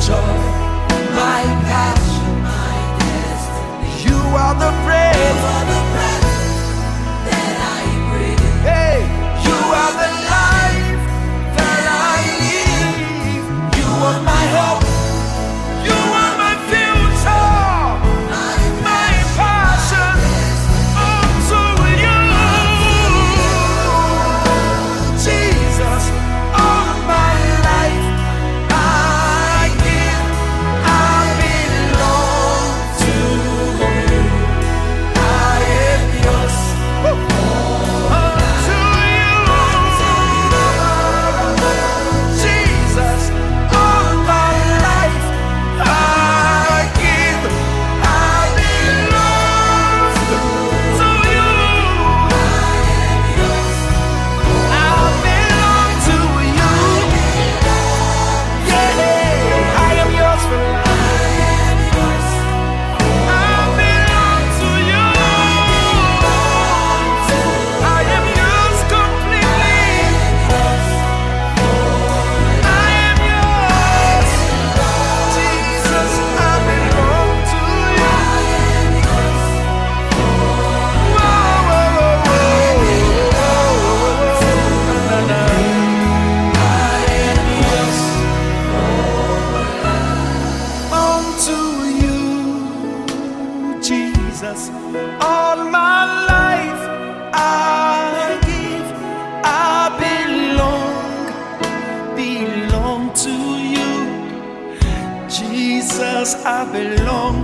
joy, my passion, my destiny. You are the bread that I breathe. Hey, you are the life that I live. You are my hope. You are my future, my passion. Unto you, Jesus, all my life I give. I belong to you. I am yours. Unto you, Jesus, all my life I give. I belong to you. I belong to you. Yeah, I am yours for life. I belong to you. I am yours completely. I am yours. Jesus, I belong to you. Whoa, whoa, unto you, Jesus, all my life I give. I belong to you, Jesus, I belong